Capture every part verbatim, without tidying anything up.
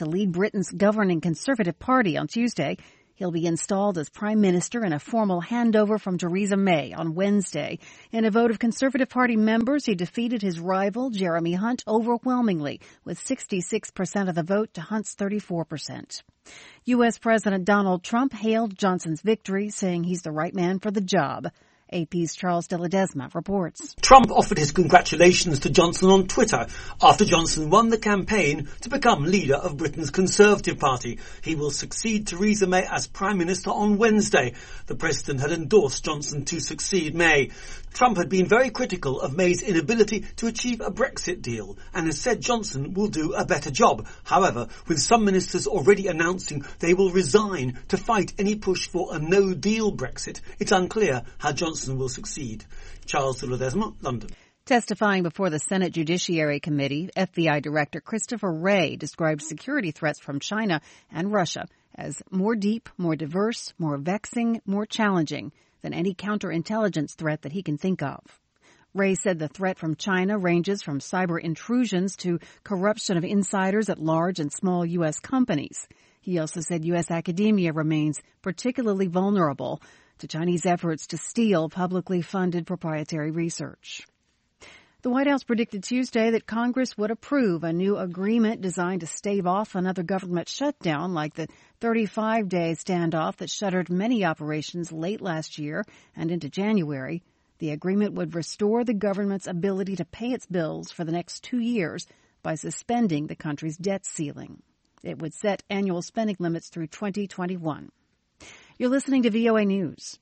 to lead Britain's governing Conservative Party on Tuesday. He'll be installed as Prime Minister in a formal handover from Theresa May on Wednesday. In a vote of Conservative Party members, he defeated his rival, Jeremy Hunt, overwhelmingly, with sixty-six percent of the vote to Hunt's thirty-four percent. U S. President Donald Trump hailed Johnson's victory, saying he's the right man for the job. A P's Charles de Ledesma reports. Trump offered his congratulations to Johnson on Twitter after Johnson won the campaign to become leader of Britain's Conservative Party. He will succeed Theresa May as Prime Minister on Wednesday. The President had endorsed Johnson to succeed May. Trump had been very critical of May's inability to achieve a Brexit deal and has said Johnson will do a better job. However, with some ministers already announcing they will resign to fight any push for a no-deal Brexit, it's unclear how Johnson will succeed. Charles de Ledesma, London. Testifying before the Senate Judiciary Committee, F B I Director Christopher Wray described security threats from China and Russia as more deep, more diverse, more vexing, more challenging than any counterintelligence threat that he can think of. Wray said the threat from China ranges from cyber intrusions to corruption of insiders at large and small U S companies. He also said U S academia remains particularly vulnerable to Chinese efforts to steal publicly funded proprietary research. The White House predicted Tuesday that Congress would approve a new agreement designed to stave off another government shutdown like the thirty-five day standoff that shuttered many operations late last year and into January. The agreement would restore the government's ability to pay its bills for the next two years by suspending the country's debt ceiling. It would set annual spending limits through twenty twenty-one. You're listening to V O A News.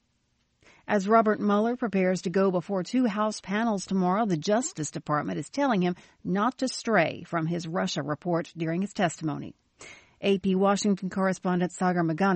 As Robert Mueller prepares to go before two House panels tomorrow, the Justice Department is telling him not to stray from his Russia report during his testimony. A P Washington correspondent Sagar Magana